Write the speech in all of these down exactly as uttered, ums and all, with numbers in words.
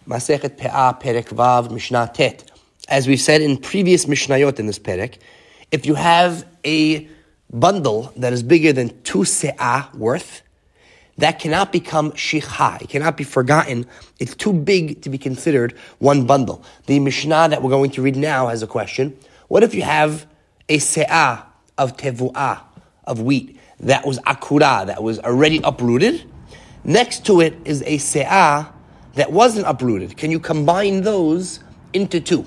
Masechet Pe'ah, Perek Vav, Mishnah Tet. As we've said in previous Mishnayot in this Perek, if you have a bundle that is bigger than two se'ah worth, that cannot become shicha. It cannot be forgotten. It's too big to be considered one bundle. The Mishnah that we're going to read now has a question. What if you have a se'ah of tevu'ah, of wheat, that was akura, that was already uprooted? Next to it is a se'ah that wasn't uprooted. Can you combine those into two?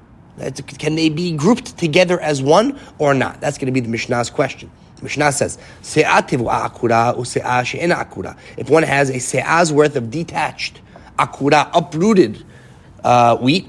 Can they be grouped together as one or not? That's going to be the Mishnah's question. The Mishnah says, Se'ah tevu'ah akura u se'ah she'ena akura. If one has a se'ah's worth of detached akura, uprooted uh, wheat,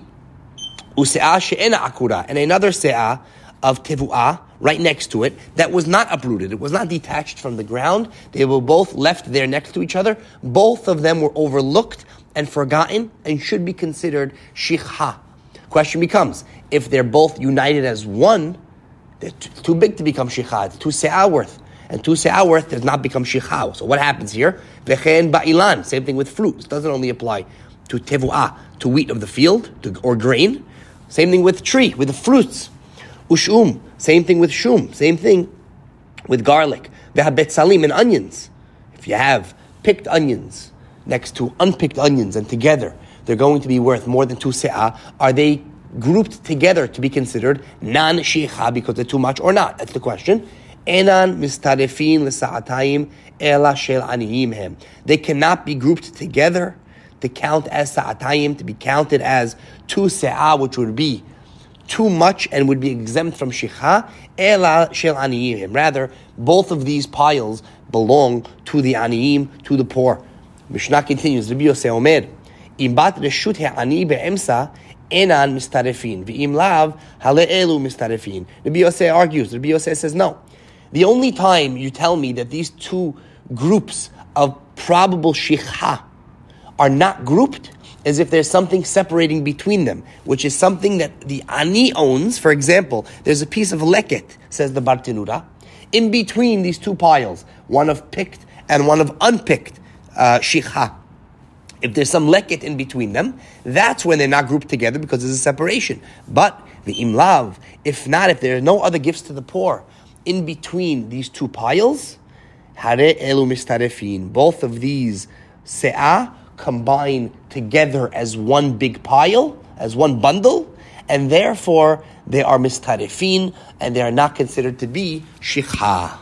u se'ah she'ena akura, and another se'ah of tevu'ah right next to it that was not uprooted, it was not detached from the ground, they were both left there next to each other, both of them were overlooked and forgotten and should be considered shicha. Question becomes, if they're both united as one, they're t- too big to become shicha. It's two se'ah worth. And two se'ah worth does not become shicha. So what happens here? Vechen ba'ilan. Same thing with fruit. This doesn't only apply to tevu'ah, to wheat of the field, to, or grain. Same thing with tree, with the fruits. Ushum. Same thing with shum. Same thing with garlic. Vehabetzalim, and onions. If you have picked onions next to unpicked onions and together, they're going to be worth more than two se'ah. Are they grouped together to be considered non-shicha because they're too much or not? That's the question. Enan mistarefin l'sa'atayim ela shel aniyim hem. They cannot be grouped together to count as sa'atayim, to be counted as two se'ah, which would be too much and would be exempt from shicha. Ela shel aniyim hem. Rather, both of these piles belong to the aniyim, to the poor. Mishnah continues, Rabbi Yosef Omer, Im bat reshut ha'ani be'emsa enan mistarefin, v'im lav hale'elu mistarefin. Rabbi Yosef argues, Rabbi Yosef says no. The only time you tell me that these two groups of probable shicha are not grouped is if there's something separating between them, which is something that the ani owns. For example, there's a piece of leket, says the Bartenura, in between these two piles, one of picked and one of unpicked uh, shicha. If there's some leket in between them, that's when they're not grouped together because there's a separation. But the imlav, if not, if there are no other gifts to the poor in between these two piles, hare elu mistarefin. Both of these se'ah combine together as one big pile, as one bundle, and therefore they are mistarefin and they are not considered to be shicha.